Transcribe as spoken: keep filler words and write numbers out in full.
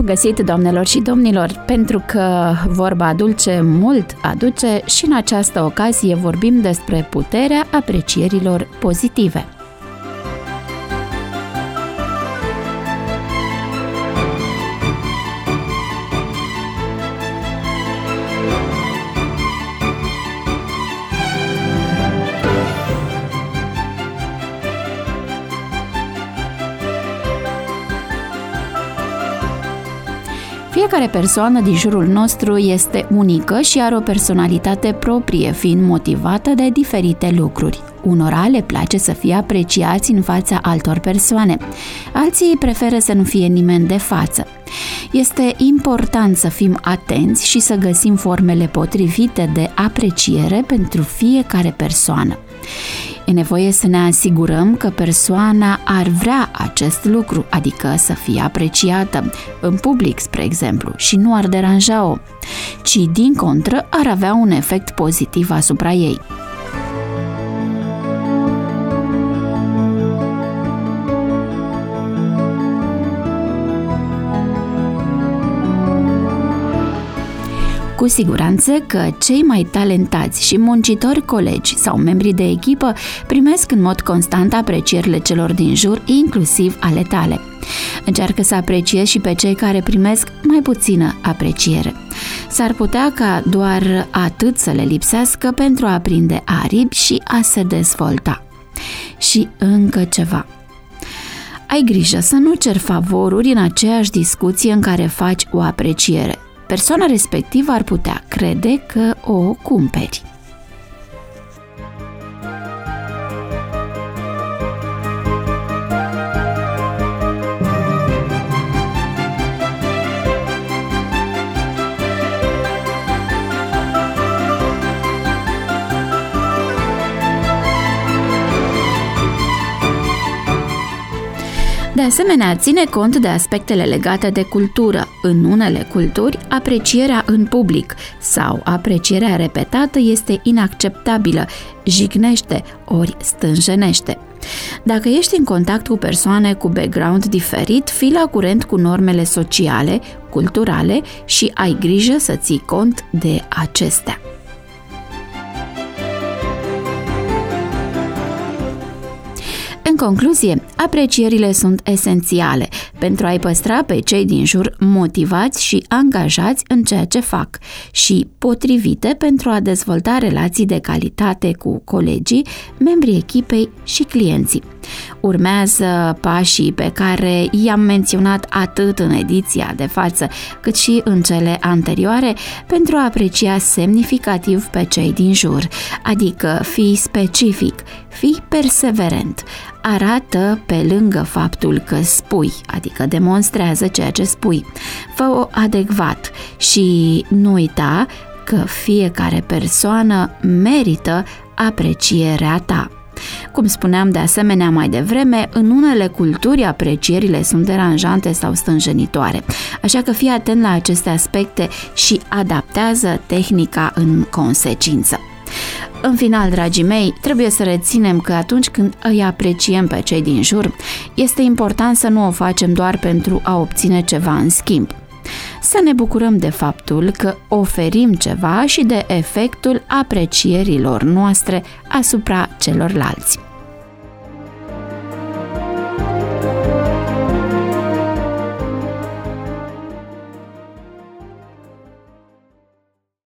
găsit, doamnelor și domnilor, pentru că vorba dulce mult aduce și în această ocazie vorbim despre puterea aprecierilor pozitive. Fiecare persoană din jurul nostru este unică și are o personalitate proprie, fiind motivată de diferite lucruri. Unora le place să fie apreciați în fața altor persoane, alții preferă să nu fie nimeni de față. Este important să fim atenți și să găsim formele potrivite de apreciere pentru fiecare persoană. E nevoie să ne asigurăm că persoana ar vrea acest lucru, adică să fie apreciată în public, spre exemplu, și nu ar deranja-o, ci din contră ar avea un efect pozitiv asupra ei. Cu siguranță că cei mai talentați și muncitori colegi sau membri de echipă primesc în mod constant aprecierile celor din jur, inclusiv ale tale. Încearcă să apreciezi și pe cei care primesc mai puțină apreciere. S-ar putea ca doar atât să le lipsească pentru a prinde aripi și a se dezvolta. Și încă ceva. Ai grijă să nu ceri favoruri în aceeași discuție în care faci o apreciere. Persoana respectivă ar putea crede că o cumperi. De asemenea, ține cont de aspectele legate de cultură. În unele culturi, aprecierea în public sau aprecierea repetată este inacceptabilă, jignește ori stânjenește. Dacă ești în contact cu persoane cu background diferit, fii la curent cu normele sociale, culturale și ai grijă să ții cont de acestea. În concluzie, aprecierile sunt esențiale pentru a-i păstra pe cei din jur motivați și angajați în ceea ce fac și potrivite pentru a dezvolta relații de calitate cu colegii, membrii echipei și clienții. Urmează pașii pe care i-am menționat atât în ediția de față cât și în cele anterioare pentru a aprecia semnificativ pe cei din jur, adică fii specific, fii perseverent, arată pe lângă faptul că spui, adică demonstrează ceea ce spui, fă-o adecvat și nu uita că fiecare persoană merită aprecierea ta. Cum spuneam de asemenea mai devreme, în unele culturi aprecierile sunt deranjante sau stânjenitoare, așa că fii atent la aceste aspecte și adaptează tehnica în consecință. În final, dragii mei, trebuie să reținem că atunci când îi apreciem pe cei din jur, este important să nu o facem doar pentru a obține ceva în schimb. Să ne bucurăm de faptul că oferim ceva și de efectul aprecierilor noastre asupra celorlalți.